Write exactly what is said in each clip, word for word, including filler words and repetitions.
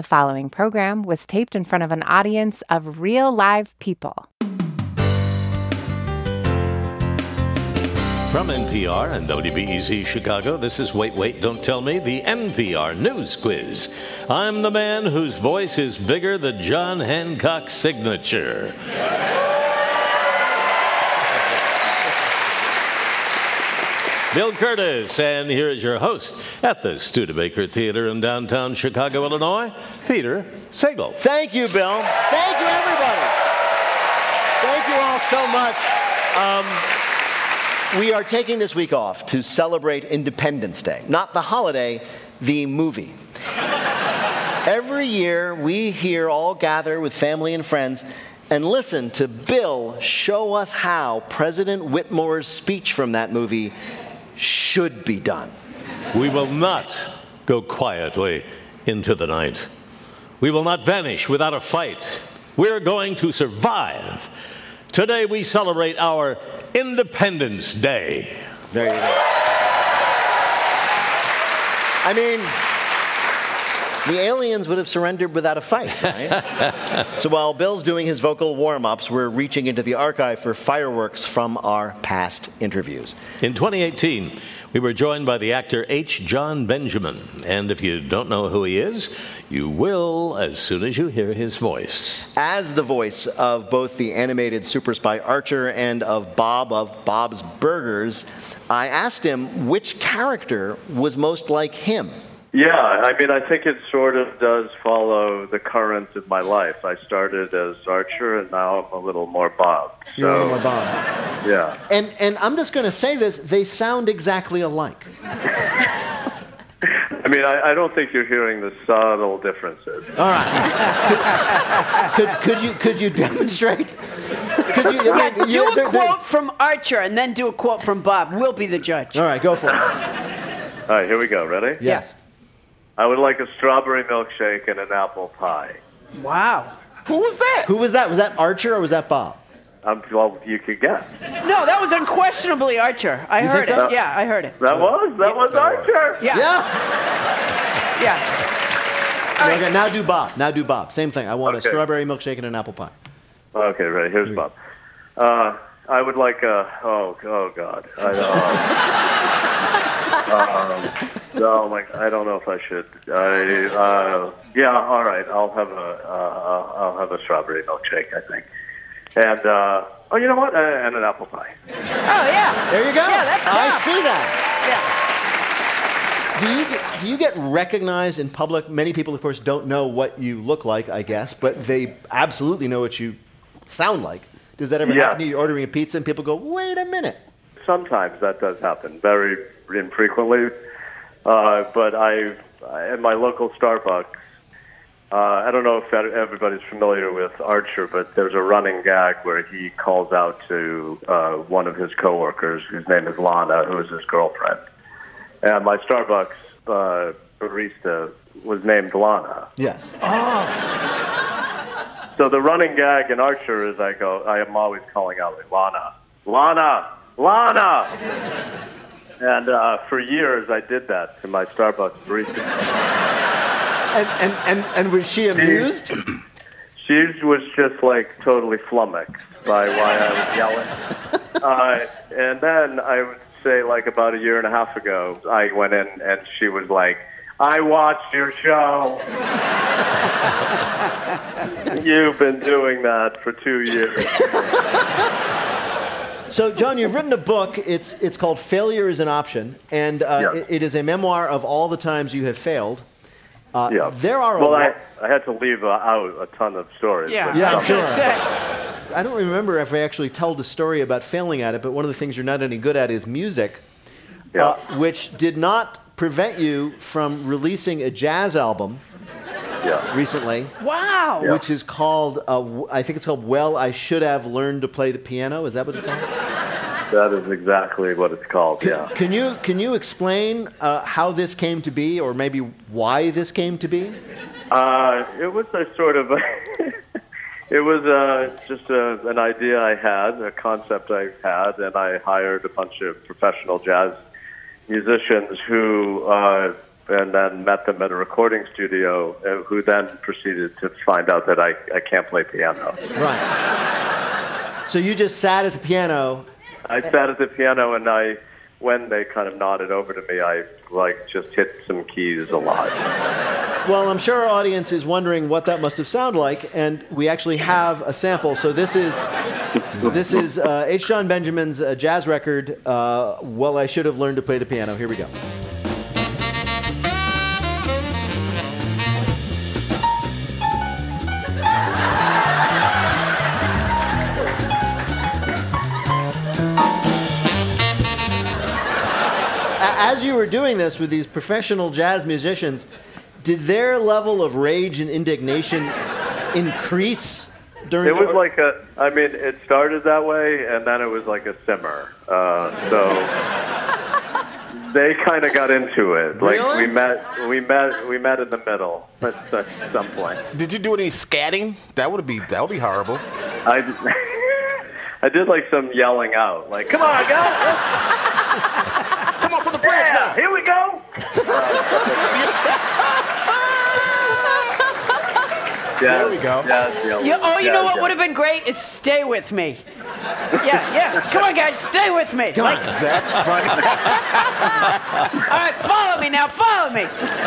The following program was taped in front of an audience of real live people. From N P R and W B E Z Chicago, this is Wait, Wait, Don't Tell Me, the N P R News Quiz. I'm the man whose voice is bigger than John Hancock's signature. Bill Curtis, and here is your host at the Studebaker Theater in downtown Chicago, Illinois, Peter Sagal. Thank you, Bill. Thank you, everybody. Thank you all so much. Um, we are taking this week off to celebrate Independence Day. Not the holiday, the movie. Every year, we here all gather with family and friends and listen to Bill show us how President Whitmore's speech from that movie should be done. We will not go quietly into the night. We will not vanish without a fight. We're going to survive. Today we celebrate our Independence Day. There you go. I mean, the aliens would have surrendered without a fight, right? So while Bill's doing his vocal warm-ups, we're reaching into the archive for fireworks from our past interviews. In twenty eighteen, we were joined by the actor H. Jon Benjamin. And if you don't know who he is, you will as soon as you hear his voice. As the voice of both the animated super spy Archer and of Bob of Bob's Burgers, I asked him which character was most like him. Yeah, I mean, I think it sort of does follow the current of my life. I started as Archer, and now I'm a little more Bob. So, You're a little more Bob. Yeah. And and I'm just going to say this, they sound exactly alike. I mean, I, I don't think you're hearing the subtle differences. All right. Could, could, could, you, could you demonstrate? Could you, yeah, you, do you, a they're, quote they're, from Archer and then do a quote from Bob. We'll be the judge. All right, go for it. All right, here we go. Ready? Yes. I would like a strawberry milkshake and an apple pie. Wow. Who was that? Who was that? Was that Archer or was that Bob? Um, well, you could guess. No, that was unquestionably Archer. I You heard think it. so? Yeah, I heard it. That was? That was Archer? Yeah. Yeah. Yeah. All right. Okay, now do Bob. Now do Bob. Same thing. I want Okay. a strawberry milkshake and an apple pie. Okay, ready. Here's Bob. Uh, I would like a, oh, oh God. I, uh, um, oh, my, I don't know if I should. I, uh, yeah, all right. I'll have a, uh, I'll have a strawberry milkshake, I think. And, uh, oh, you know what? Uh, and an apple pie. Oh, yeah. There you go. Yeah, that's I Bob. see that. Yeah. Do you get, do you get recognized in public? Many people, of course, don't know what you look like, I guess, but they absolutely know what you sound like. Does that ever Yeah. happen to you? You're ordering a pizza and people go, wait a minute. Sometimes that does happen, very infrequently. Uh, but I, at my local Starbucks, uh, I don't know if everybody's familiar with Archer, but there's a running gag where he calls out to uh, one of his coworkers, whose name is Lana, who is his girlfriend. And my Starbucks uh, barista was named Lana. Yes. So the running gag in Archer is I go, I am always calling out, like, Lana, Lana, Lana. And uh, for years I did that to my Starbucks barista. And, and, and, and was she amused? She was just like totally flummoxed by why I was yelling. Uh, and then I would say like about a year and a half ago, I went in and she was like, I watched your show. You've been doing that for two years. So, John, you've written a book. It's it's called Failure is an Option, and uh, Yeah. it, it is a memoir of all the times you have failed. Uh, Yeah. There are Well, a I, lot. I had to leave uh, out a ton of stories. Yeah. but- Yeah, I was gonna sure. say. I don't remember if I actually told a story about failing at it, but one of the things you're not any good at is music, Yeah. uh, which did not prevent you from releasing a jazz album yeah. recently, Wow. Yeah. which is called, uh, w- I think it's called Well, I Should Have Learned to Play the Piano. Is that what it's called? That is exactly what it's called, yeah. Can you can you explain uh, how this came to be, or maybe why this came to be? Uh, it was a sort of, a it was uh, just a, an idea I had, a concept I had, and I hired a bunch of professional jazz musicians who uh, and then met them at a recording studio, uh, who then proceeded to find out that I, I can't play piano. Right. So you just sat at the piano. I sat at the piano, and I, when they kind of nodded over to me, I like just hit some keys a lot. Well, I'm sure our audience is wondering what that must have sounded like, and we actually have a sample. So this is this is uh, H. Jon Benjamin's uh, jazz record, uh, Well, I Should Have Learned to Play the Piano. Here we go. As you were doing this with these professional jazz musicians, did their level of rage and indignation increase during It the... was like a, I mean, it started that way, and then it was like a simmer. Uh, so they kind of got into it. Like Really? we met, we met, we met in the middle at, at some point. Did you do any scatting? That would be that would be horrible. I, I did like some yelling out, like, "Come on, guys! Come on for the bridge Yeah, now. here we go!" Yeah, There we go. Yeah, yelling, You, oh, you know yeah, what yeah. would have been great? It's Stay With Me. Yeah, yeah. Come on, guys, stay with me. Come Like, on. That's funny. all right, follow me now, follow me.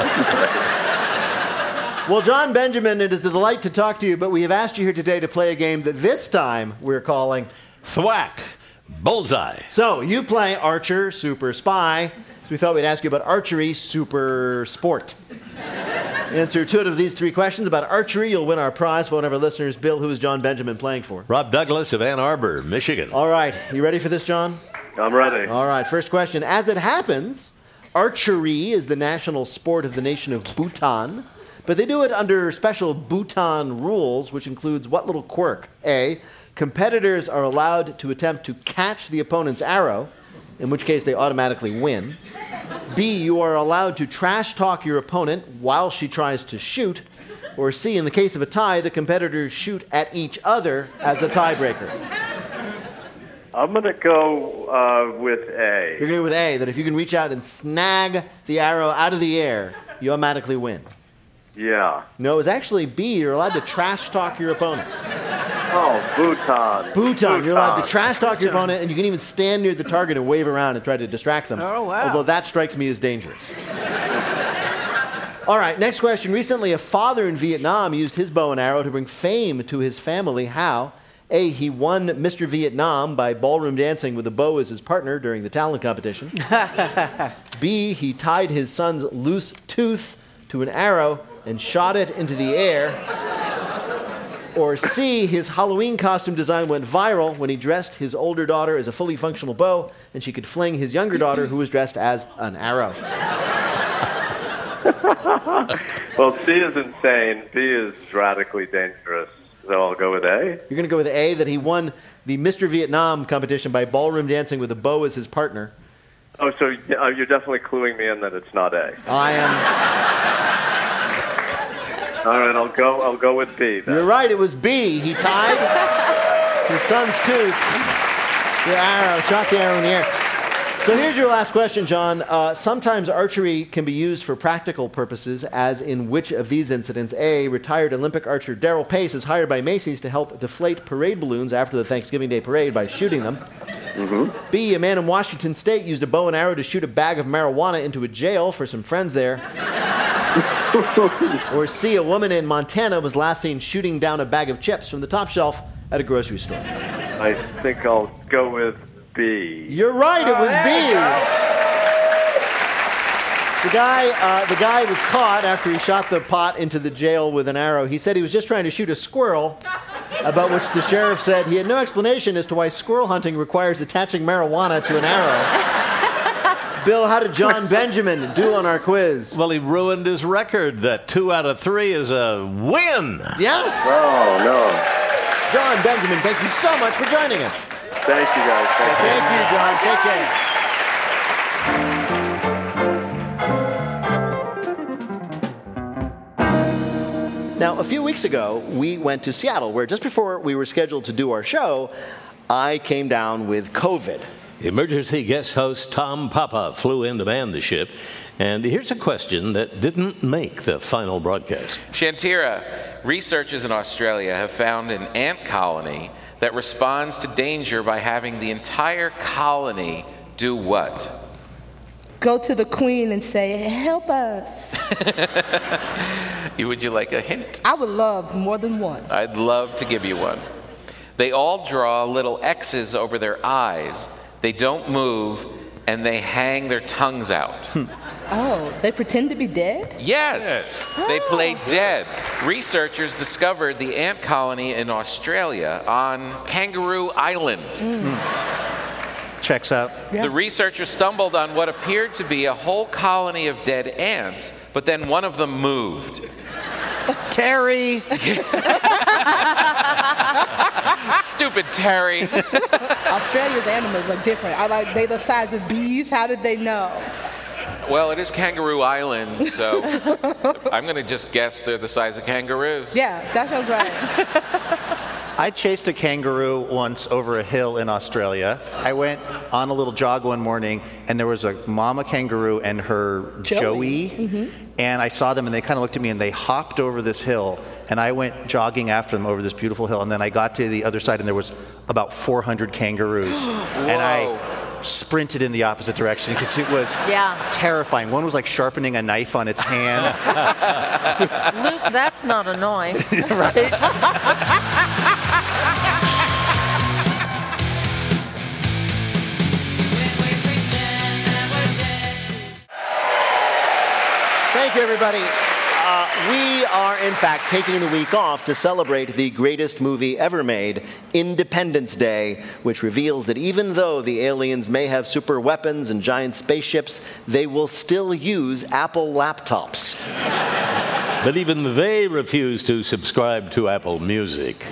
Well, Jon Benjamin, it is a delight to talk to you, but we have asked you here today to play a game that this time we're calling... Thwack. Bullseye. So, you play Archer, Super Spy. So we thought we'd ask you about Archery, Super Sport. Answer two out of these three questions about archery, you'll win our prize for one of our listeners. Bill, who is Jon Benjamin playing for? Rob Douglas of Ann Arbor, Michigan. All right, you ready for this, John? I'm ready. All right, first question. As it happens, archery is the national sport of the nation of Bhutan, but they do it under special Bhutan rules, which includes what little quirk? A, competitors are allowed to attempt to catch the opponent's arrow, in which case they automatically win. B, you are allowed to trash talk your opponent while she tries to shoot. Or C, in the case of a tie, the competitors shoot at each other as a tiebreaker. I'm going to go uh, with A. You're going to go with A, that if you can reach out and snag the arrow out of the air, you automatically win. Yeah. No, it was actually B, you're allowed to trash talk your opponent. Oh, Bhutan. Bhutan, you're allowed to Bhutan. trash talk your opponent, and you can even stand near the target and wave around and try to distract them. Oh, wow. Although that strikes me as dangerous. All right, next question. Recently, a father in Vietnam used his bow and arrow to bring fame to his family. How? A, he won Mister Vietnam by ballroom dancing with a bow as his partner during the talent competition. B, he tied his son's loose tooth to an arrow and shot it into the air. Or C, his Halloween costume design went viral when he dressed his older daughter as a fully functional bow, and she could fling his younger daughter, who was dressed as an arrow. Well, C is insane. B is radically dangerous. So I'll go with A. You're going to go with A, that he won the Mister Vietnam competition by ballroom dancing with a bow as his partner. Oh, so uh, you're definitely cluing me in that it's not A. I am... All right, I'll go. I'll go with B. Then. You're right, it was B. He tied his son's tooth, the arrow, shot the arrow in the air. So here's your last question, John. Uh, sometimes archery can be used for practical purposes, as in which of these incidents? A, retired Olympic archer Darrell Pace is hired by Macy's to help deflate parade balloons after the Thanksgiving Day parade by shooting them. Mm-hmm. B, a man in Washington State used a bow and arrow to shoot a bag of marijuana into a jail for some friends there. Or C, a woman in Montana was last seen shooting down a bag of chips from the top shelf at a grocery store. I think I'll go with B. You're right, it was there B. you go. The guy, uh, the guy was caught after he shot the pot into the jail with an arrow. He said he was just trying to shoot a squirrel, about which the sheriff said he had no explanation as to why squirrel hunting requires attaching marijuana to an arrow. Bill, how did Jon Benjamin do on our quiz? Well, he ruined his record that two out of three is a win. Yes. Oh no! Jon Benjamin, thank you so much for joining us. Thank you guys. Thank you. Thank you, John. Take care. Now, a few weeks ago, we went to Seattle, where just before we were scheduled to do our show, I came down with COVID. Emergency guest host Tom Papa flew in to man the ship. And here's a question that didn't make the final broadcast. Shantira, researchers in Australia have found an ant colony that responds to danger by having the entire colony do what? Go to the queen and say, help us. Would you like a hint? I would love more than one. I'd love to give you one. They all draw little X's over their eyes. They don't move, and they hang their tongues out. Oh, they pretend to be dead? Yes, Oh. they play dead. Researchers discovered the ant colony in Australia on Kangaroo Island. Mm. Checks out. The researchers stumbled on what appeared to be a whole colony of dead ants, but then one of them moved. Terry! Stupid Terry. Australia's animals are different. Are like they the size of bees? How did they know? Well, it is Kangaroo Island, so I'm going to just guess they're the size of kangaroos. Yeah, that sounds right. I chased a kangaroo once over a hill in Australia. I went on a little jog one morning, and there was a mama kangaroo and her Joey. Joey, Mm-hmm. and I saw them, and they kind of looked at me, and they hopped over this hill, and I went jogging after them over this beautiful hill, and then I got to the other side, and there was about four hundred kangaroos, and I sprinted in the opposite direction because it was Yeah. terrifying. One was like sharpening a knife on its hand. Luke, that's not a knife. Right? Thank you, everybody. Uh, we are, in fact, taking the week off to celebrate the greatest movie ever made, Independence Day, which reveals that even though the aliens may have super weapons and giant spaceships, they will still use Apple laptops. But even they refuse to subscribe to Apple Music.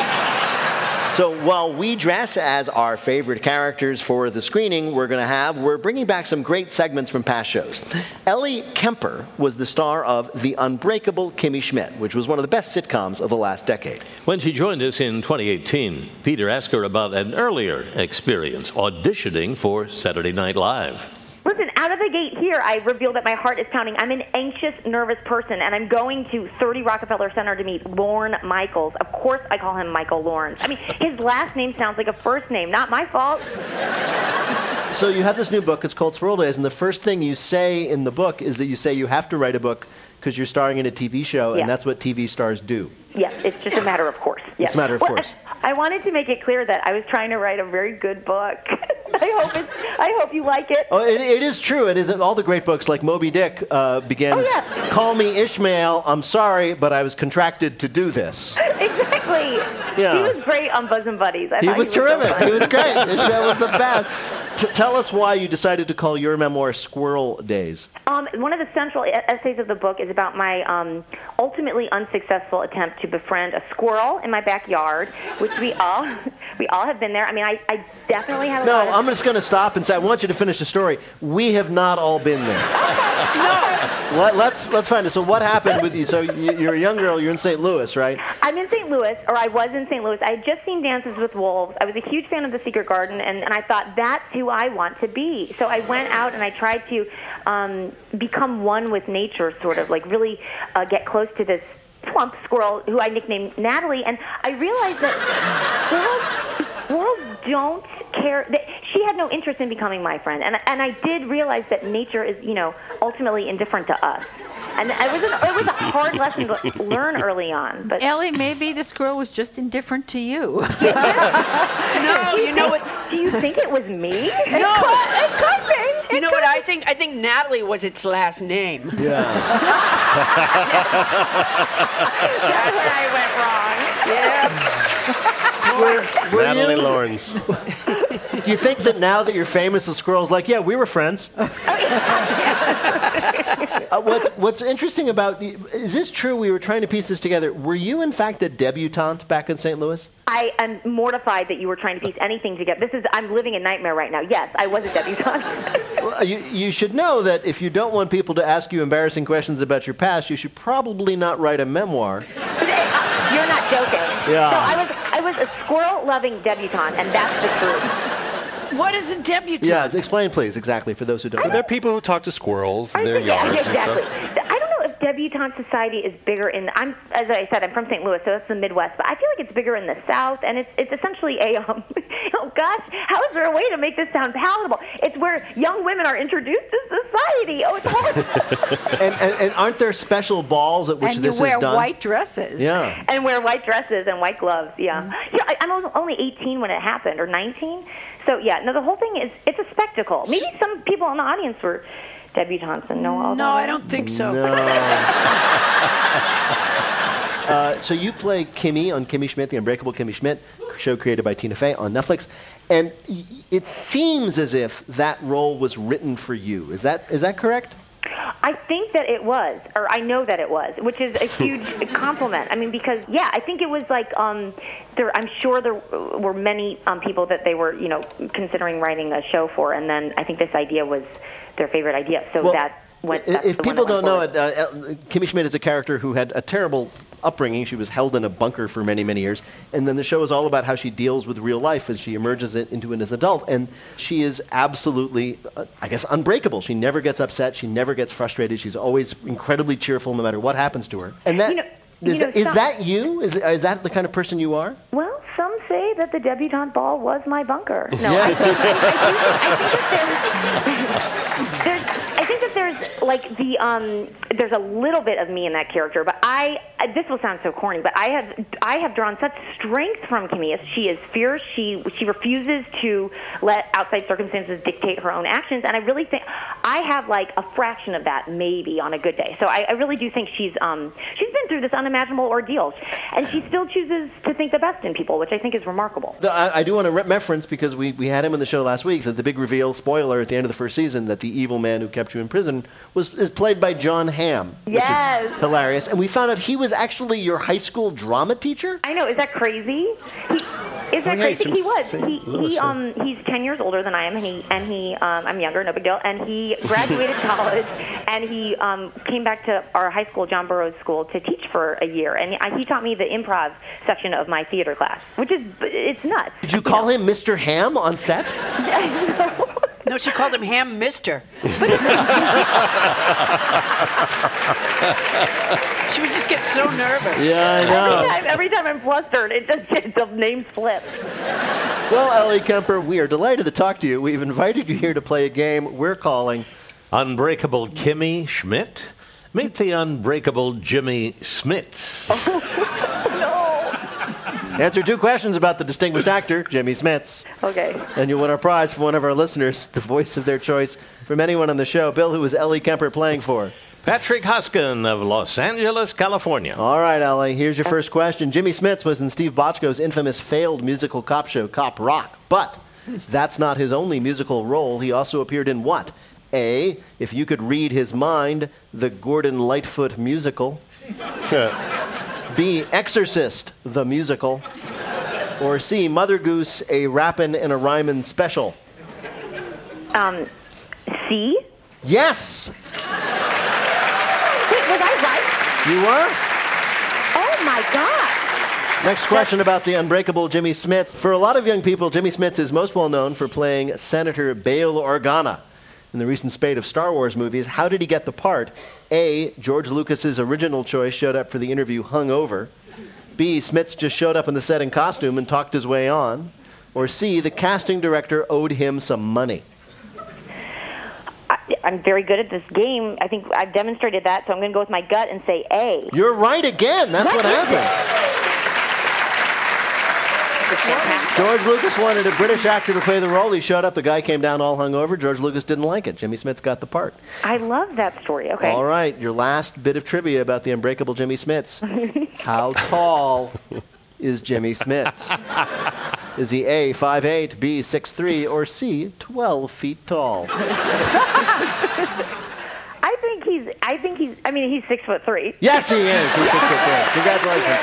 So while we dress as our favorite characters for the screening we're going to have, we're bringing back some great segments from past shows. Ellie Kemper was the star of The Unbreakable Kimmy Schmidt, which was one of the best sitcoms of the last decade. When she joined us in twenty eighteen, Peter asked her about an earlier experience auditioning for Saturday Night Live. Listen, out of the gate here, I reveal that my heart is pounding. I'm an anxious, nervous person, and I'm going to thirty Rockefeller Center to meet Lorne Michaels. Of course I call him Michael Lawrence. I mean, his last name sounds like a first name. Not my fault. So you have this new book, it's called Squirrel Days, and the first thing you say in the book is that you say you have to write a book because you're starring in a T V show, Yeah. and that's what T V stars do. Yes, it's just a matter of course. Yes. It's a matter of Well, course. I, I wanted to make it clear that I was trying to write a very good book. I hope it's, I hope you like it. Oh, it, it is true. It is all the great books, like Moby Dick uh, begins, Oh, yeah. "Call me Ishmael, I'm sorry, but I was contracted to do this." Exactly. Yeah. He was great on Bosom Buddies. I He thought was so terrific. funny. He was great. Ishmael was the best. T- tell us why you decided to call your memoir Squirrel Days. Um, one of the central e- essays of the book is about my um, ultimately unsuccessful attempt to befriend a squirrel in my backyard, which we all we all have been there. I mean, I, I definitely have a No, lot of... I'm just going to stop and say, I want you to finish the story. We have not all been there. Let, let's let's find it. So what happened with you? So you, you're a young girl. You're in Saint Louis, right? I'm in Saint Louis, or I was in Saint Louis. I had just seen Dances with Wolves. I was a huge fan of The Secret Garden, and, and I thought, that's who I want to be. So I went out and I tried to um, become one with nature, sort of, like really uh, get close to this plump squirrel who I nicknamed Natalie. And I realized that squirrels, squirrels don't care. That she had no interest in becoming my friend. And, and I did realize that nature is, you know, ultimately indifferent to us. And it was, an, it was a hard lesson to learn early on. But Ellie, maybe the squirrel was just indifferent to you. no, you know what? Do you think it was me? No, it could be. You know what I think? I think Natalie was its last name. Yeah. That's where I went wrong. Yeah. Were, were Natalie you, Lawrence. Do you think that now that you're famous, the squirrel's like, yeah, we were friends? Uh, what's what's interesting about is this true? We were trying to piece this together. Were you in fact a debutante back in Saint Louis? I am mortified that you were trying to piece anything together. This is I'm living a nightmare right now. Yes, I was a debutante. Well, you you should know that if you don't want people to ask you embarrassing questions about your past, you should probably not write a memoir. You're not joking. Yeah. So I was I was a squirrel-loving debutante, and that's the truth. What is a debutante? Yeah, explain, please, exactly, for those who don't know. There are people who talk to squirrels in their Yeah, yards exactly. and stuff. I don't know if debutante society is bigger in. I'm, as I said, I'm from Saint Louis, so that's the Midwest. But I feel like it's bigger in the South, and it's it's essentially a. Um, oh gosh, how is there a way to make this sound palatable? It's where young women are introduced to society. Oh, it's horrible. and, and, and aren't there special balls at which and this you wear is done? white dresses. Yeah. And wear white dresses and white gloves. Yeah. Yeah. I, I'm only eighteen when it happened, or nineteen. So yeah, no, the whole thing is it's a spectacle. Maybe some people in the audience were debutantes and know all No, that. I don't think so. No. uh, so you play Kimmy on Kimmy Schmidt, The Unbreakable Kimmy Schmidt, show created by Tina Fey on Netflix. And y- it seems as if that role was written for you. Is that is that correct? I think that it was, or I know that it was, which is a huge compliment. I mean, because, yeah, I think it was like, um, there, I'm sure there were many um, people that they were, you know, considering writing a show for, and then I think this idea was their favorite idea. So Well, that went, that's if the people one that don't know went it, uh, Kimmy Schmidt is a character who had a terrible upbringing. She was held in a bunker for many, many years. And then the show is all about how she deals with real life as she emerges it into it as an adult. And she is absolutely, uh, I guess, unbreakable. She never gets upset. She never gets frustrated. She's always incredibly cheerful no matter what happens to her. And that, You know- you is, know, that, is some- that you? Is, is that the kind of person you are? Well, some say that the debutante ball was my bunker. No, I think, I, think, I think that there's, there's, I think that there's like the um, there's a little bit of me in that character, but I this will sound so corny, but I have I have drawn such strength from Kimmy. She is fierce. She she refuses to let outside circumstances dictate her own actions, and I really think I have like a fraction of that maybe on a good day. So I, I really do think she's um she's been through this unimaginable ordeal, and she still chooses to think the best in people, which I think is remarkable. The, I, I do want to re- reference, because we, we had him in the show last week, that the big reveal, spoiler, at the end of the first season, that the evil man who kept you in prison was is played by John Hamm, Yes. which is hilarious. And we found out he was actually your high school drama teacher? I know. Is that crazy? He, is that Oh, yeah, he's crazy? from He was. Saint He, Louis, he yeah. um he's ten years older than I am, and he and he um I'm younger, no big deal. And he graduated college, and he um came back to our high school, John Burroughs School, to teach for a year. And I, he taught me the improv section of my theater class, which is it's nuts. Did you call him Mister Ham on set? No, she called him Ham Mister. She would just get so nervous. Yeah, I know. Every time, every time I'm flustered, it just it, the name slips. Well, Ellie Kemper, we are delighted to talk to you. We've invited you here to play a game we're calling Unbreakable Kimmy Schmidt. Meet the unbreakable Jimmy Smits. Answer two questions about the distinguished actor, Jimmy Smits. Okay. And you'll win our prize from one of our listeners, the voice of their choice from anyone on the show. Bill, who is Ellie Kemper playing for? Patrick Huskin of Los Angeles, California. All right, Ellie, here's your first question. Jimmy Smits was in Steve Bochco's infamous failed musical cop show, Cop Rock. But that's not his only musical role. He also appeared in what? A, If You Could Read His Mind, the Gordon Lightfoot musical. B, Exorcist, the musical. Or C, Mother Goose, a rappin' and a rhymin' special. Um, C. Yes, Wait, was I right? you were. Oh my God. Next question about the unbreakable Jimmy Smits. For a lot of young people, Jimmy Smits is most well known for playing Senator Bail Organa in the recent spate of Star Wars movies. How did he get the part? A, George Lucas's original choice showed up for the interview hungover. B, Smits just showed up in the set in costume and talked his way on. Or C, the casting director owed him some money. I, I'm very good at this game. I think I've demonstrated that, so I'm going to go with my gut and say A. You're right again. That's what happened. George Lucas wanted a British actor to play the role. He showed up. The guy came down all hungover. George Lucas didn't like it. Jimmy Smits got the part. I love that story. Okay. All right, your last bit of trivia about the unbreakable Jimmy Smits. How tall is Jimmy Smits? Is he A, five eight, B, six three, or C, twelve feet tall? I think he's. I think he's. I mean, he's six foot three. Yes, he is. He's six foot three. Congratulations.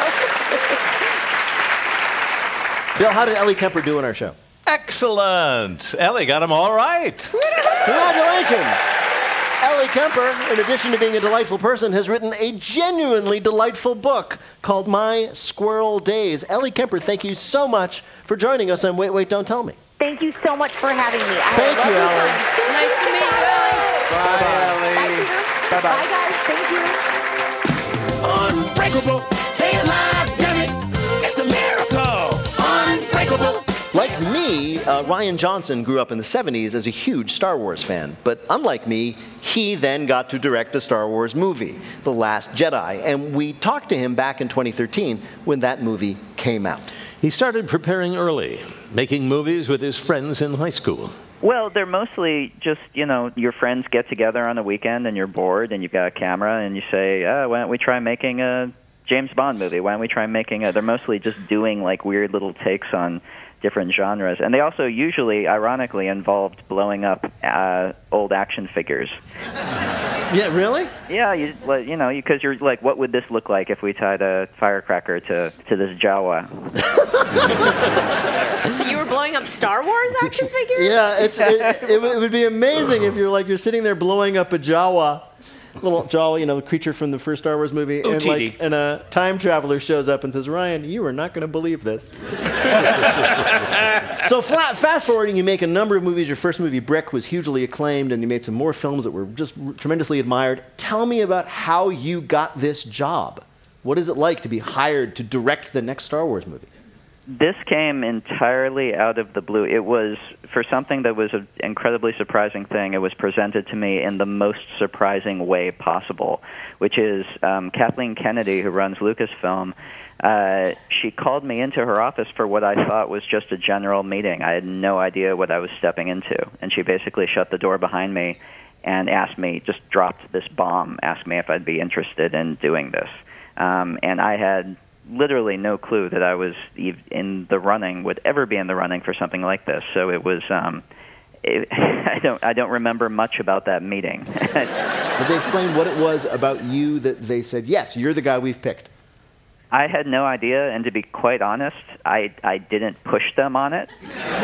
Bill, how did Ellie Kemper do in our show? Excellent. Ellie got them all right. Congratulations. Ellie Kemper, in addition to being a delightful person, has written a genuinely delightful book called My Squirrel Days. Ellie Kemper, thank you so much for joining us on Wait, Wait, Don't Tell Me. Thank you so much for having me. I Thank love you, your Ellen. time. Nice to meet you, Ellie. Bye, Bye, guys. Thank you. Unbreakable. They alive, damn it. It's a miracle. Unbreakable. Like me, uh, Rian Johnson grew up in the seventies as a huge Star Wars fan. But unlike me, he then got to direct a Star Wars movie, The Last Jedi. And we talked to him back in twenty thirteen when that movie came out. He started preparing early, making movies with his friends in high school. Well, they're mostly just, you know, your friends get together on a weekend and you're bored and you've got a camera and you say, oh, why don't we try making a James Bond movie? Why don't we try making a... They're mostly just doing, like, weird little takes on different genres. And they also usually, ironically, involved blowing up uh, old action figures. Yeah, really? Yeah, you, like, you know, because you're like, what would this look like if we tied a firecracker to, to this Jawa? So you were blowing up Star Wars action figures? Yeah, it's, it, it, it would be amazing if you're like, you're sitting there blowing up a Jawa. Little Jawa, you know, the creature from the first Star Wars movie, and O T D. like, and a time traveler shows up and says, "Ryan, you are not going to believe this." So, flat, fast forwarding, you make a number of movies. Your first movie, Brick, was hugely acclaimed, and you made some more films that were just tremendously admired. Tell me about how you got this job. What is it like to be hired to direct the next Star Wars movie? This came entirely out of the blue. It was, for something that was an incredibly surprising thing, it was presented to me in the most surprising way possible, which is um, Kathleen Kennedy, who runs Lucasfilm, uh, she called me into her office for what I thought was just a general meeting. I had no idea what I was stepping into, and she basically shut the door behind me and asked me, just dropped this bomb, asked me if I'd be interested in doing this. Um, and I had literally no clue that I was in the running, would ever be in the running for something like this. So it was, um, it, I don't I don't remember much about that meeting. Did they explain what it was about you that they said, yes, you're the guy we've picked? I had no idea, and to be quite honest, I, I didn't push them on it.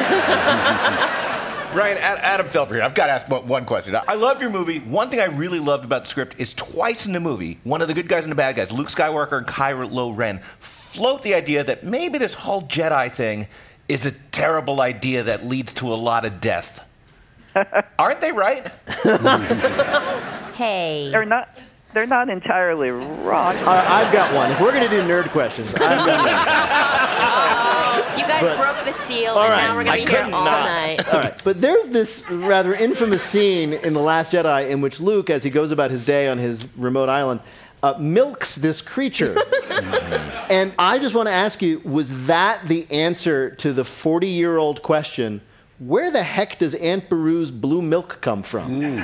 Ryan, Adam Felber here. I've got to ask one question. I love your movie. One thing I really loved about the script is twice in the movie, one of the good guys and the bad guys, Luke Skywalker and Kylo Ren, float the idea that maybe this whole Jedi thing is a terrible idea that leads to a lot of death. Aren't they right? Hey. They're not... They're not entirely wrong. Uh, I've got one. If we're going to do nerd questions, I've got one. You guys But- broke the seal, All and right. now we're going I to be here could all not. night. All right, but there's this rather infamous scene in The Last Jedi in which Luke, as he goes about his day on his remote island, uh, milks this creature. And I just want to ask you, was that the answer to the forty-year-old question, where the heck does Aunt Beru's blue milk come from?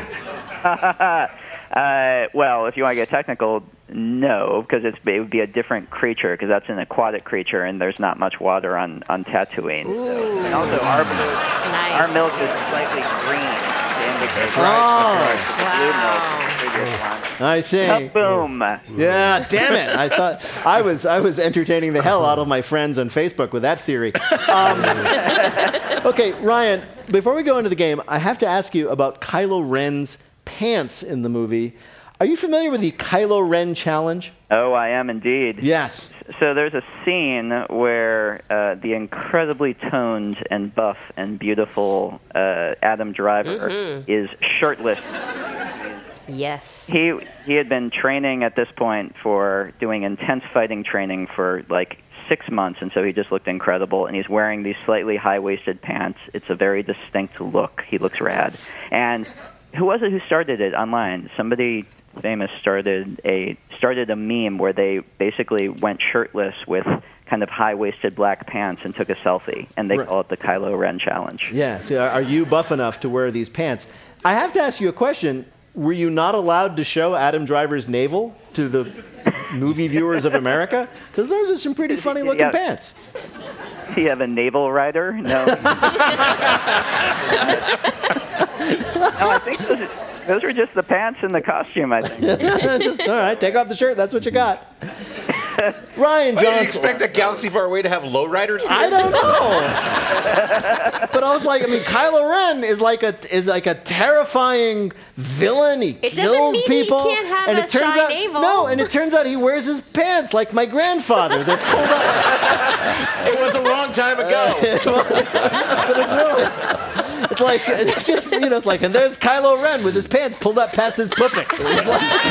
Uh, well, if you want to get technical, no, because it's, it would be a different creature, because that's an aquatic creature, and there's not much water on, on Tatooine. So. And also, our, nice. our milk is slightly green to indicate Oh. blue milk. Previous one. I see. Boom. Yeah, damn it! I thought I was I was entertaining the hell out of my friends on Facebook with that theory. Um, okay, Ryan. Before we go into the game, I have to ask you about Kylo Ren's pants in the movie. Are you familiar with the Kylo Ren challenge? Oh, I am indeed. Yes. So there's a scene where uh, the incredibly toned and buff and beautiful uh, Adam Driver Mm-hmm. is shirtless. Yes. He he had been training at this point for doing intense fighting training for like six months, and so he just looked incredible. And he's wearing these slightly high-waisted pants. It's a very distinct look. He looks rad. And who was it who started it online? Somebody famous started a started a meme where they basically went shirtless with kind of high-waisted black pants and took a selfie, and they Right. call it the Kylo Ren challenge. Yeah. So are you buff enough to wear these pants? I have to ask you a question. Were you not allowed to show Adam Driver's navel to the movie viewers of America? Because those are some pretty funny-looking Yeah. pants. Do you have a naval rider? No. No, I think those, are- those were just the pants and the costume, I think. Just, all right, take off the shirt. That's what you got. Ryan Why did you Johnson. expect a galaxy far away to have lowriders? I don't know. But I was like, I mean, Kylo Ren is like a is like a terrifying villain. He It doesn't kills mean he people. can't have and a it turns shy out navel. no, and it turns out he wears his pants like my grandfather. They're pulled up. It was a long time ago. It was, but it's really, it's like, it's just, you know, it's like, and there's Kylo Ren with his pants pulled up past his puppic. It's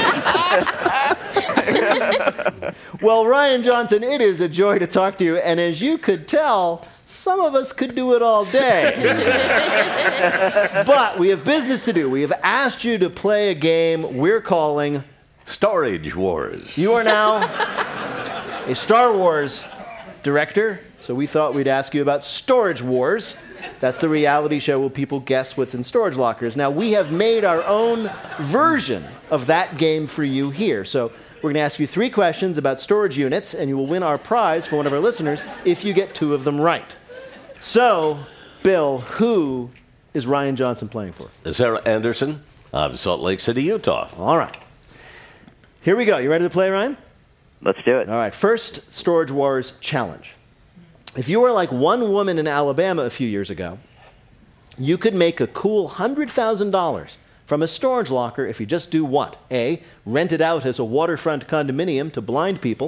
like- Well, Ryan Johnson, it is a joy to talk to you, and as you could tell, some of us could do it all day. But we have business to do. We have asked you to play a game we're calling Storage Wars. You are now a Star Wars director, so we thought we'd ask you about Storage Wars. That's the reality show where people guess what's in storage lockers. Now, we have made our own version of that game for you here. So we're going to ask you three questions about storage units, and you will win our prize for one of our listeners if you get two of them right. So, Bill, who is Ryan Johnson playing for? Sarah Anderson of Salt Lake City, Utah. All right. Here we go. You ready to play, Ryan? Let's do it. All right. First, Storage Wars challenge. If you were like one woman in Alabama a few years ago, you could make a cool one hundred thousand dollars from a storage locker if you just do what? A, rent it out as a waterfront condominium to blind people.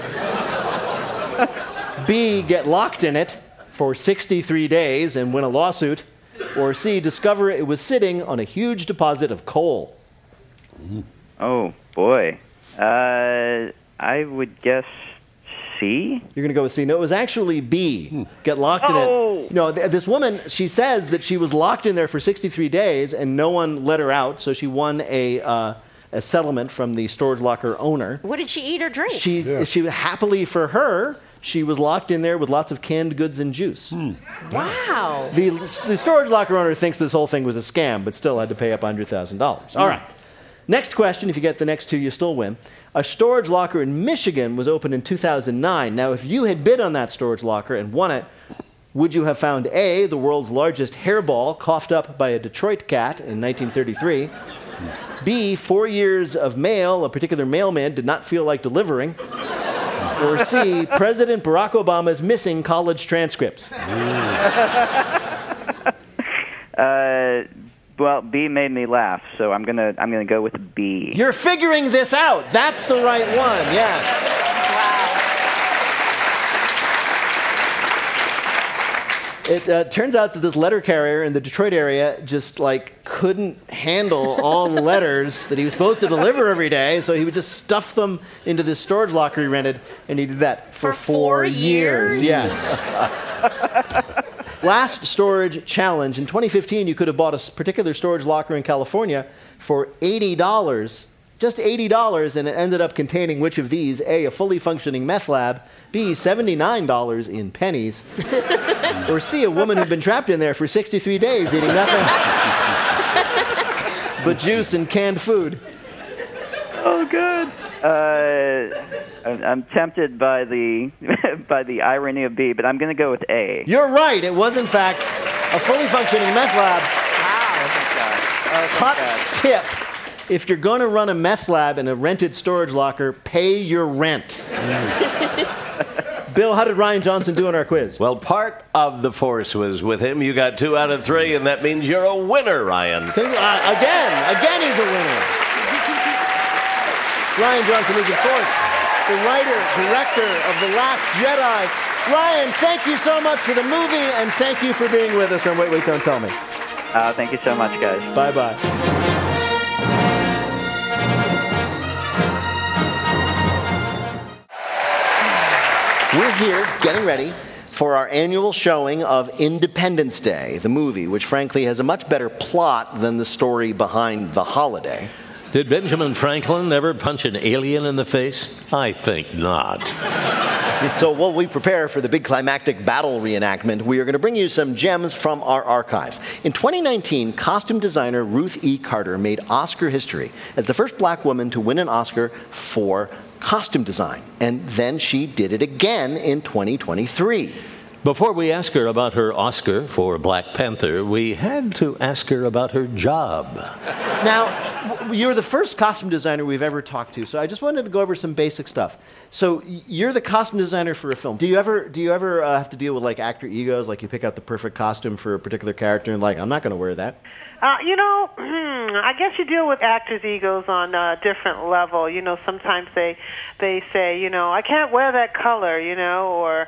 B, get locked in it for sixty-three days and win a lawsuit. Or C, discover it was sitting on a huge deposit of coal. Oh, boy. Uh, I would guess C? You're going to go with C. No, it was actually B. Get locked Oh. in it. No, th- this woman, she says that she was locked in there for sixty-three days and no one let her out, so she won a uh, a settlement from the storage locker owner. What did she eat or drink? She's, she happily for her, she was locked in there with lots of canned goods and juice. Wow. The, the storage locker owner thinks this whole thing was a scam, but still had to pay up one hundred thousand dollars. All right. Next question. If you get the next two, you still win. A storage locker in Michigan was opened in two thousand nine. Now, if you had bid on that storage locker and won it, would you have found A, the world's largest hairball coughed up by a Detroit cat in nineteen thirty-three, B, four years of mail a particular mailman did not feel like delivering, or C, President Barack Obama's missing college transcripts? Uh, well, B made me laugh, so I'm gonna I'm gonna go with B. You're figuring this out. That's the right one. Yes. It uh, turns out that this letter carrier in the Detroit area just like couldn't handle all the letters that he was supposed to deliver every day, so he would just stuff them into this storage locker he rented, and he did that for, For four years? Yes. Last storage challenge. In twenty fifteen, you could have bought a s- particular storage locker in California for eighty dollars, just eighty dollars, and it ended up containing which of these? A, a fully functioning meth lab, B, seventy-nine dollars in pennies, or C, a woman who'd been trapped in there for sixty-three days eating nothing but juice and canned food. Oh, good. Uh, I'm I'm tempted by the by the irony of B, but I'm going to go with A. You're right. It was, in fact, a fully functioning meth lab. Hot tip. If you're going to run a meth lab in a rented storage locker, pay your rent. Bill, how did Ryan Johnson do in our quiz? Well, part of the force was with him. You got two out of three, and that means you're a winner, Ryan. Uh, again, again he's a winner. Ryan Johnson is, of course, the writer, director of The Last Jedi. Ryan, thank you so much for the movie, and thank you for being with us on Wait, Wait, Don't Tell Me. Uh, thank you so much, guys. Bye-bye. We're here getting ready for our annual showing of Independence Day, the movie, which frankly has a much better plot than the story behind the holiday. Did Benjamin Franklin ever punch an alien in the face? I think not. So while we prepare for the big climactic battle reenactment, we are going to bring you some gems from our archives. In twenty nineteen, costume designer Ruth E. Carter made Oscar history as the first black woman to win an Oscar for costume design. And then she did it again in twenty twenty-three. Before we ask her about her Oscar for Black Panther, we had to ask her about her job. Now, w- you're the first costume designer we've ever talked to, so I just wanted to go over some basic stuff. So y- you're the costume designer for a film. Do you ever do you ever uh, have to deal with like actor egos, like you pick out the perfect costume for a particular character and like, I'm not going to wear that? Uh, you know, I guess you deal with actors' egos on a different level. You know, sometimes they they say, you know, I can't wear that color, you know, or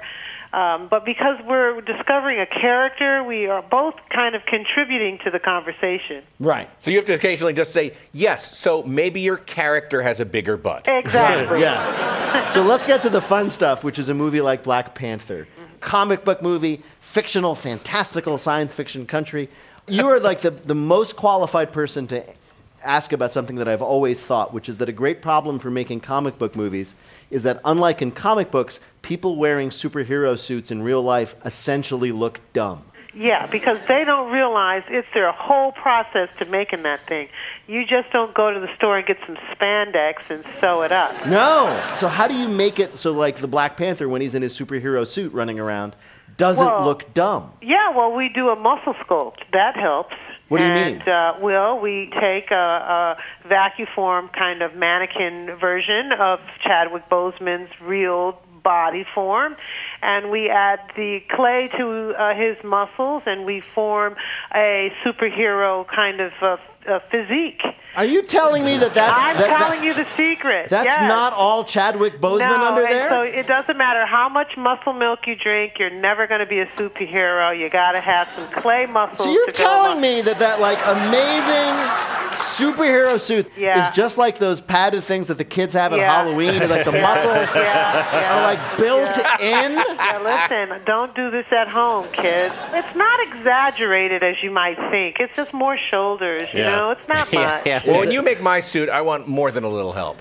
Um, but because we're discovering a character, we are both kind of contributing to the conversation. Right. So you have to occasionally just say, yes, so maybe your character has a bigger butt. Exactly. Yes. So let's get to the fun stuff, which is a movie like Black Panther. Comic book movie, fictional, fantastical science fiction country. You are like the, the most qualified person to ask about something that I've always thought, which is that a great problem for making comic book movies is that, unlike in comic books, people wearing superhero suits in real life essentially look dumb. Yeah, because they don't realize it's their whole process to making that thing. You just don't go to the store and get some spandex and sew it up. No. So how do you make it so, like, the Black Panther, when he's in his superhero suit running around, doesn't Well, look dumb? Yeah, well, we do a muscle sculpt. That helps. What do you and, mean? Uh, well, we take a, a vacuform kind of mannequin version of Chadwick Boseman's real body form, and we add the clay to uh, his muscles, and we form a superhero kind of uh, uh, physique. Are you telling me that that's... I'm that, telling that, you the secret. That's yes. not all Chadwick Boseman no, under and there? so it doesn't matter how much muscle milk you drink, you're never going to be a superhero. You got to have some clay muscles. So you're to go telling along. me that that, like, amazing superhero suit Yeah. is just like those padded things that the kids have at Yeah. Halloween, and, like, the Yeah. muscles Yeah, yeah. are, like, built in? Yeah, listen, don't do this at home, kids. It's not exaggerated as you might think. It's just more shoulders, you Yeah. know? It's not much. Well, when you make my suit, I want more than a little help.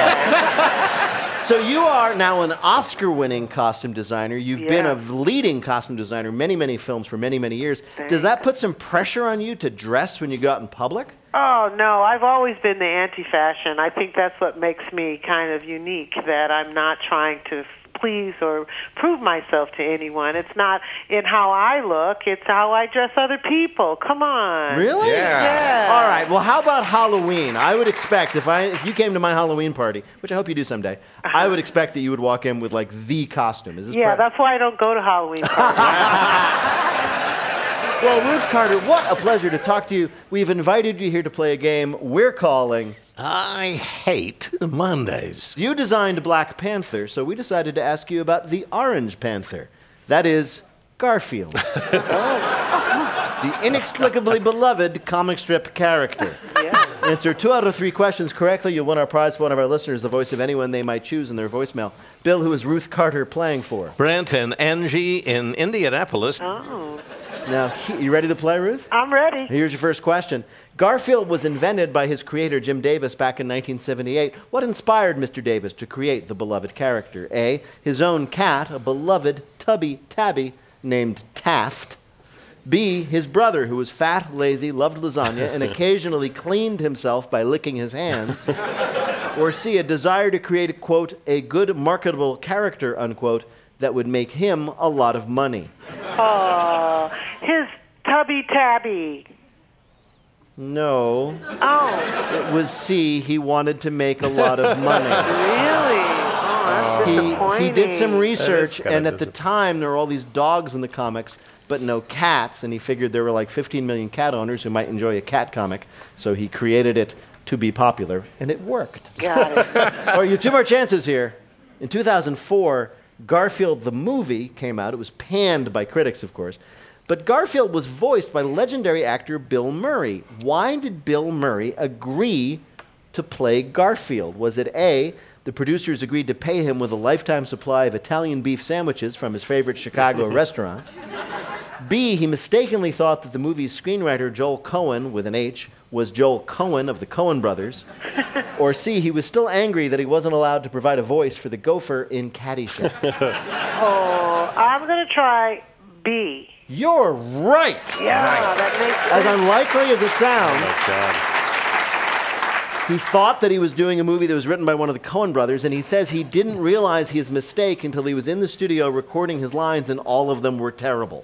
So you are now an Oscar-winning costume designer. You've been a leading costume designer, many, many films for many, many years. Does that put some pressure on you to dress when you go out in public? Oh, no, I've always been the anti-fashion. I think that's what makes me kind of unique, that I'm not trying to please or prove myself to anyone. It's not in how I look, it's how I dress other people. Come on. Really? Yeah. All right. Well, how about Halloween? I would expect if I if you came to my Halloween party, which I hope you do someday, I would expect that you would walk in with like the costume. Is this Yeah, pre- that's why I don't go to Halloween parties. Well, Ruth Carter, what a pleasure to talk to you. We've invited you here to play a game we're calling I Hate Mondays. You designed Black Panther, so we decided to ask you about the Orange Panther. That is Garfield. The inexplicably beloved comic strip character. Yeah. Answer two out of three questions correctly, you'll win our prize for one of our listeners, the voice of anyone they might choose in their voicemail. Bill, who is Ruth Carter playing for? Brent and Angie in Indianapolis. Oh. Now, he, you ready to play, Ruth? I'm ready. Here's your first question. Garfield was invented by his creator, Jim Davis, back in nineteen seventy-eight. What inspired Mister Davis to create the beloved character? A, his own cat, a beloved tubby tabby named Taft. B, his brother, who was fat, lazy, loved lasagna, and occasionally cleaned himself by licking his hands. Or C, a desire to create, quote, a good marketable character, unquote, that would make him a lot of money. Oh, his tubby tabby. No. Oh. It was C, he wanted to make a lot of money. Really? Oh, that's He, disappointing. he did some That research, is kinda and at the time, there were all these dogs in the comics, but no cats, and he figured there were like fifteen million cat owners who might enjoy a cat comic, so he created it to be popular, and it worked. Got it. All right, you have two more chances here. In two thousand four, Garfield the movie came out. It was panned by critics, of course. But Garfield was voiced by legendary actor Bill Murray. Why did Bill Murray agree to play Garfield? Was it A, the producers agreed to pay him with a lifetime supply of Italian beef sandwiches from his favorite Chicago restaurant? B, he mistakenly thought that the movie's screenwriter, Joel Cohen, with an H, was Joel Cohen of the Coen brothers? Or C, he was still angry that he wasn't allowed to provide a voice for the gopher in Caddyshack? Oh, I'm going to try B. You're right. Yeah, that makes As sense. unlikely as it sounds, he thought that he was doing a movie that was written by one of the Coen brothers, and he says he didn't realize his mistake until he was in the studio recording his lines, and all of them were terrible.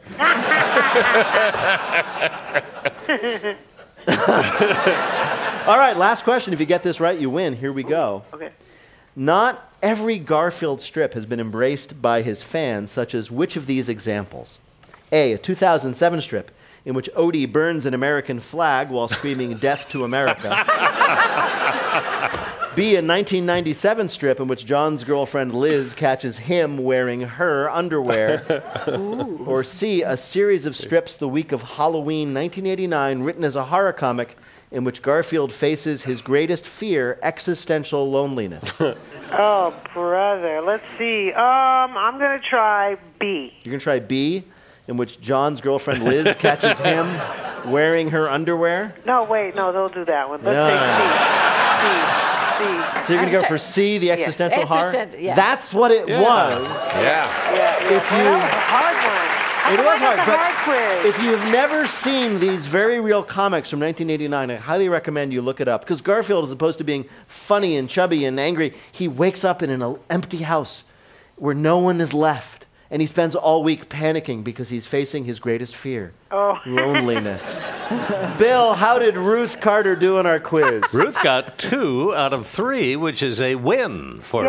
All right, last question. If you get this right, you win. Here we go. Okay. Not every Garfield strip has been embraced by his fans, such as which of these examples? A, a two thousand seven strip in which Odie burns an American flag while screaming death to America. B, a nineteen ninety-seven strip in which John's girlfriend Liz catches him wearing her underwear. Or C, a series of strips the week of Halloween nineteen eighty-nine written as a horror comic in which Garfield faces his greatest fear, existential loneliness. Oh, brother. Let's see. Um, I'm going to try B. You're going to try B, in which John's girlfriend Liz catches him wearing her underwear? No, wait. No, don't do that one. Let's No. say C. C. C. So you're going to go for C, the existential Yeah. horror? Existent- yeah. That's what it Yeah. was. Yeah. Yeah, yeah. If Well, you- that was a hard one. It I was like hard, the but hard quiz. if you've never seen these very real comics from nineteen eighty-nine, I highly recommend you look it up. Because Garfield, as opposed to being funny and chubby and angry, he wakes up in an empty house where no one is left. And he spends all week panicking because he's facing his greatest fear. Oh. Loneliness. Bill, how did Ruth Carter do in our quiz? Ruth got two out of three, which is a win for us.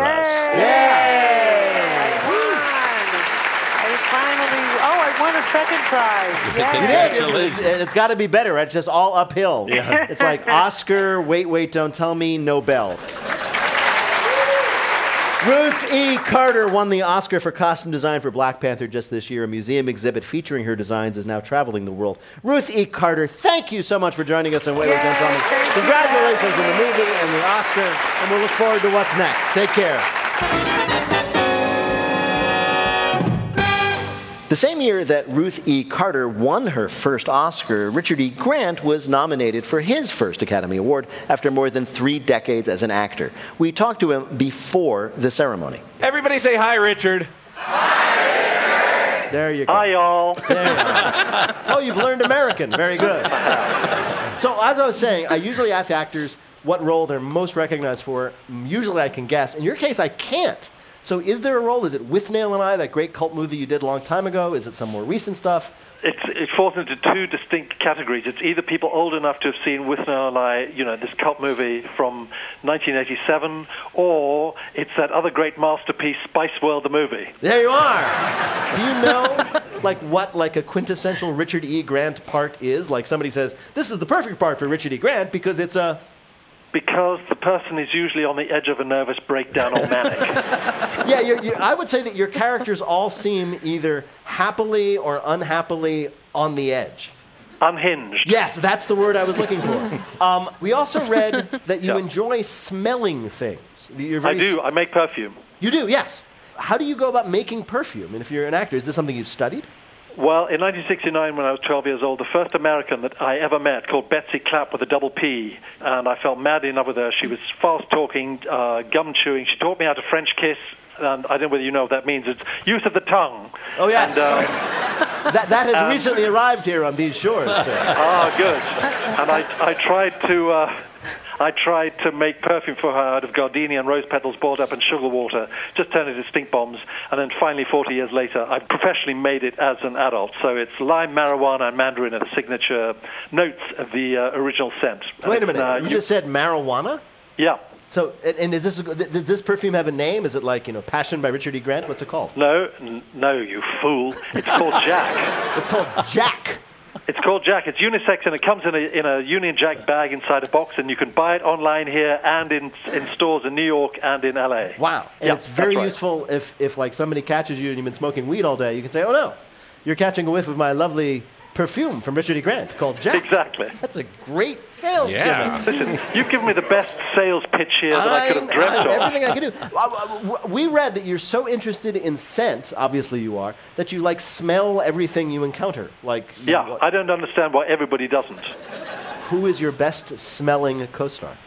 Yeah. I finally, oh, I won a second prize. You Yay. did. It's, it's, it's got to be better, right? It's just all uphill. Yeah. It's like Oscar, wait, wait, don't tell me, Nobel. Ruth E. Carter won the Oscar for costume design for Black Panther just this year. A museum exhibit featuring her designs is now traveling the world. Ruth E. Carter, thank you so much for joining us on Wait, Wait, Don't Tell Me. Congratulations on the movie and the Oscar, and we'll look forward to what's next. Take care. The same year that Ruth E. Carter won her first Oscar, Richard E. Grant was nominated for his first Academy Award after more than three decades as an actor. We talked to him before the ceremony. Everybody say hi, Richard. There you go. Hi, y'all. There you go. Oh, you've learned American. Very good. So, as I was saying, I usually ask actors what role they're most recognized for. Usually I can guess. In your case, I can't. So is there a role? Is it Withnail and I, that great cult movie you did a long time ago? Is it some more recent stuff? It's, it falls into two distinct categories. It's either people old enough to have seen Withnail and I, you know, this cult movie from nineteen eighty-seven, or it's that other great masterpiece, Spice World, the movie. There you are. Do you know, like, what, like, a quintessential Richard E. Grant part is? Like, somebody says, this is the perfect part for Richard E. Grant because it's a... Because the person is usually on the edge of a nervous breakdown or manic. Yeah, you're, you're, I would say that your characters all seem either happily or unhappily on the edge. Unhinged. Yes, that's the word I was looking for. Um, we also read that you Yeah. enjoy smelling things. You're I very do. s- I make perfume. You do, yes. How do you go about making perfume? And if you're an actor, is this something you've studied? Well, in nineteen sixty-nine, when I was twelve years old, the first American that I ever met, called Betsy Clapp with a double P, and I fell madly in love with her. She was fast-talking, uh, gum-chewing. She taught me how to French kiss, and I don't know whether you know what that means. It's use of the tongue. Oh, yes. And, uh, That, that has Um, recently arrived here on these shores, sir. Ah, good. And I, I tried to, uh, I tried to make perfume for her out of gardenia and rose petals boiled up in sugar water, just turned it into stink bombs, and then finally, forty years later, I professionally made it as an adult. So it's lime, marijuana, and mandarin are the signature notes of the uh, original scent. Wait a And, minute. uh, you just said marijuana? Yeah. So, and, and is this, does this perfume have a name? Is it like, you know, Passion by Richard E. Grant? What's it called? No, n- no, you fool. It's called Jack. It's called Jack. It's called Jack. It's unisex, and it comes in a, in a Union Jack bag inside a box, and you can buy it online here and in in stores in New York and in L A. Wow. And Yeah, it's very that's right. useful if, if, like, somebody catches you and you've been smoking weed all day. You can say, oh, no, you're catching a whiff of my lovely perfume from Richard E. Grant called Jack. Exactly. That's a great sales Yeah. gimmick. Listen, you've given me the best sales pitch here that I could have I'm- dreamt I'm- of. Everything I could do. Uh, uh, We read that you're so interested in scent, obviously you are, that you, like, smell everything you encounter. Like, Yeah, I don't understand why everybody doesn't. who is your best smelling co-star?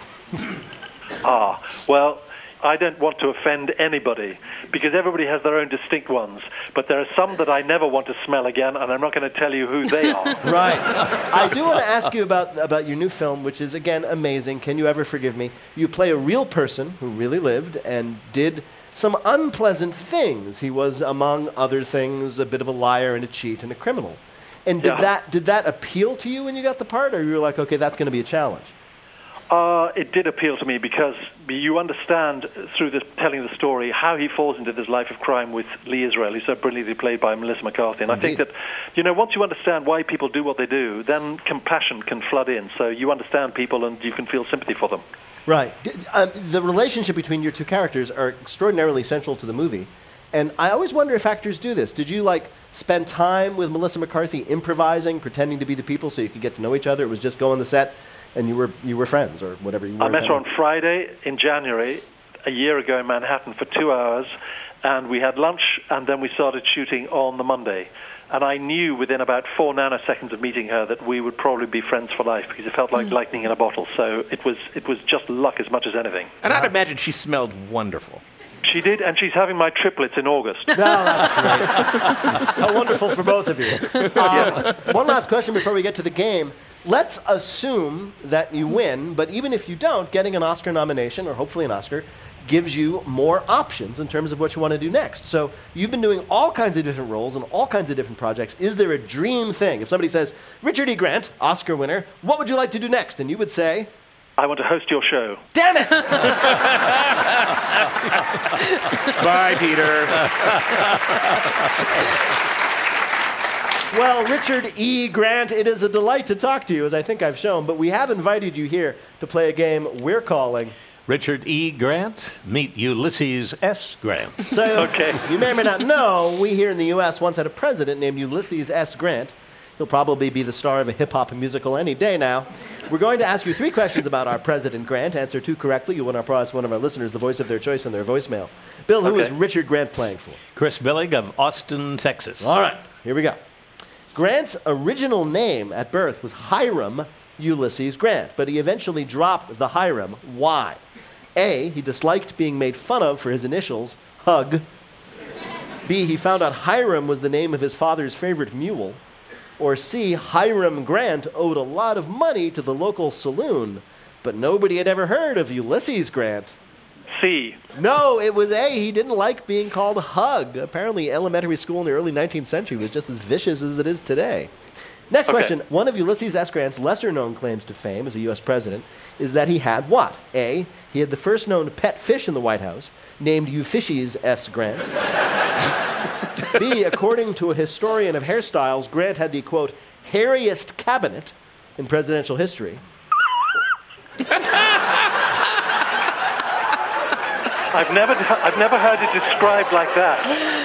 Ah, well, I don't want to offend anybody because everybody has their own distinct ones. But there are some that I never want to smell again, and I'm not going to tell you who they are. Right. I do want to ask you about, about your new film, which is, again, amazing. Can You Ever Forgive Me? You play a real person who really lived and did some unpleasant things. He was, among other things, a bit of a liar and a cheat and a criminal. And did, Yeah. that, did that appeal to you when you got the part, or you were like, okay, that's going to be a challenge? Uh, it did appeal to me because you understand through this, telling the story how he falls into this life of crime with Lee Israel, who's so brilliantly played by Melissa McCarthy. And I think that, you know, once you understand why people do what they do, then compassion can flood in. So you understand people and you can feel sympathy for them. Right. D- Um, the relationship between your two characters are extraordinarily central to the movie. And I always wonder if actors do this. Did you, like, spend time with Melissa McCarthy improvising, pretending to be the people so you could get to know each other? It was just go on the set and you were you were friends or whatever you were. I met her on attending? Friday in January, a year ago in Manhattan for two hours, and we had lunch, and then we started shooting on the Monday. And I knew within about four nanoseconds of meeting her that we would probably be friends for life because it felt like lightning in a bottle. So it was it was just luck as much as anything. And I'd imagine she smelled wonderful. She did, and she's having my triplets in August. No, that's great. How wonderful for both of you. Um, one last question before we get to the game. Let's assume that you win, but even if you don't, getting an Oscar nomination, or hopefully an Oscar, gives you more options in terms of what you want to do next. So you've been doing all kinds of different roles and all kinds of different projects. Is there a dream thing? If somebody says, Richard E. Grant, Oscar winner, what would you like to do next? And you would say... I want to host your show. Damn it! Bye, Peter. Well, Richard E. Grant, it is a delight to talk to you, as I think I've shown, but we have invited you here to play a game we're calling... Richard E. Grant, meet Ulysses S. Grant. So, okay. You may or may not know, we here in the U S once had a president named Ulysses S. Grant. He'll probably be the star of a hip-hop musical any day now. We're going to ask you three questions about our President Grant. Answer two correctly, you'll win our prize one of our listeners, the voice of their choice, in their voicemail. Bill, who Okay. is Richard Grant playing for? Chris Billig of Austin, Texas. All right, here we go. Grant's original name at birth was Hiram Ulysses Grant, but he eventually dropped the Hiram. Why? A, he disliked being made fun of for his initials, Hug. B, he found out Hiram was the name of his father's favorite mule. Or C, Hiram Grant owed a lot of money to the local saloon, but nobody had ever heard of Ulysses Grant. C. No, it was A, he didn't like being called Hug. Apparently elementary school in the early nineteenth century was just as vicious as it is today. Next Okay. question. One of Ulysses S. Grant's lesser-known claims to fame as a U S president is that he had what? A, he had the first known pet fish in the White House, named Euphishes S. Grant. B, according to a historian of hairstyles, Grant had the, quote, hairiest cabinet in presidential history. I've never, I've never heard it described like that.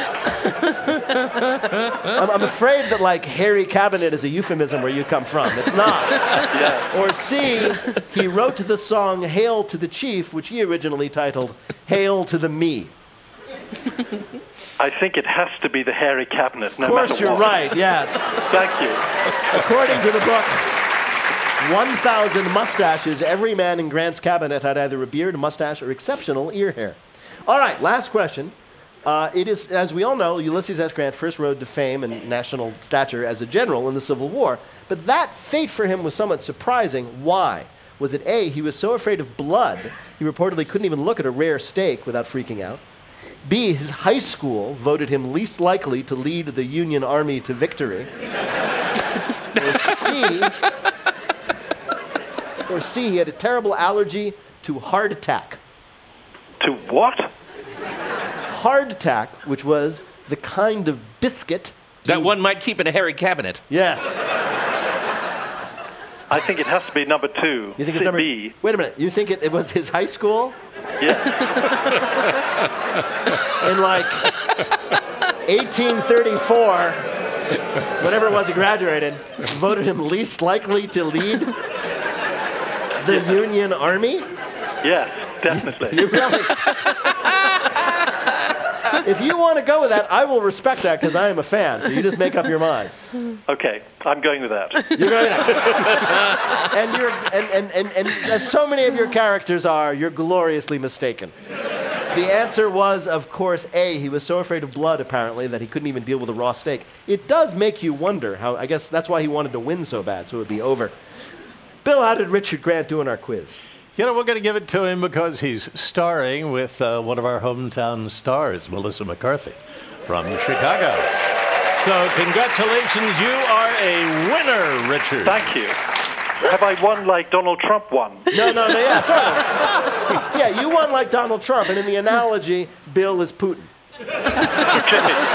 I'm, I'm afraid that, like, hairy cabinet is a euphemism where you come from. It's not. Yeah. Or C, he wrote the song Hail to the Chief, which he originally titled Hail to the Me. I think it has to be the hairy cabinet, no Of course matter you're what. right, yes. Thank you. According to the book one thousand Mustaches, every man in Grant's cabinet had either a beard, a mustache, or exceptional ear hair. All right, last question. Uh, it is, as we all know, Ulysses S. Grant first rode to fame and national stature as a general in the Civil War. But that fate for him was somewhat surprising. Why? Was it A, he was so afraid of blood, he reportedly couldn't even look at a rare steak without freaking out? B, his high school voted him least likely to lead the Union Army to victory? Or C, or C, he had a terrible allergy to hardtack. To what? Hardtack, which was the kind of biscuit that one might keep in a hairy cabinet. Yes. I think it has to be number two. You think it's C- number B. Wait a minute. You think it, it was his high school? Yeah. In like eighteen thirty-four, whatever it was he graduated, voted him least likely to lead the Union Army? Yes, definitely. You really? If you want to go with that, I will respect that because I am a fan. So you just make up your mind. Okay, I'm going with that. You're going with that. and you're and, and, and, and as so many of your characters are, you're gloriously mistaken. The answer was, of course, A, he was so afraid of blood, apparently, that he couldn't even deal with a raw steak. It does make you wonder how, I guess that's why he wanted to win so bad, so it would be over. Bill, how did Richard Grant do in our quiz? You know, we're going to give it to him because he's starring with uh, one of our hometown stars, Melissa McCarthy, from Chicago. So congratulations, you are a winner, Richard. Thank you. Have I won like Donald Trump won? No, no, no, yeah, sort of. Yeah, you won like Donald Trump, and in the analogy, Bill is Putin.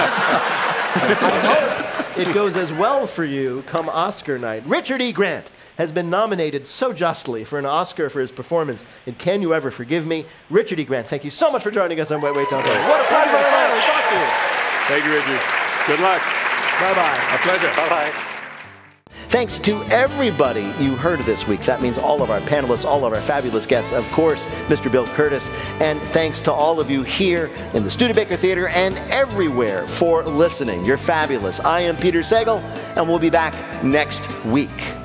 I hope it goes as well for you come Oscar night. Richard E. Grant, has been nominated so justly for an Oscar for his performance in Can You Ever Forgive Me? Richard E. Grant, thank you so much for joining us on Wait, Wait, Don't Tell Me. What a pleasure to finally talk to you. Thank you, Richard. Good luck. Bye-bye. A pleasure. Bye-bye. Thanks to everybody you heard this week. That means all of our panelists, all of our fabulous guests, of course, Mister Bill Curtis. And thanks to all of you here in the Studebaker Theater and everywhere for listening. You're fabulous. I am Peter Sagal, and we'll be back next week.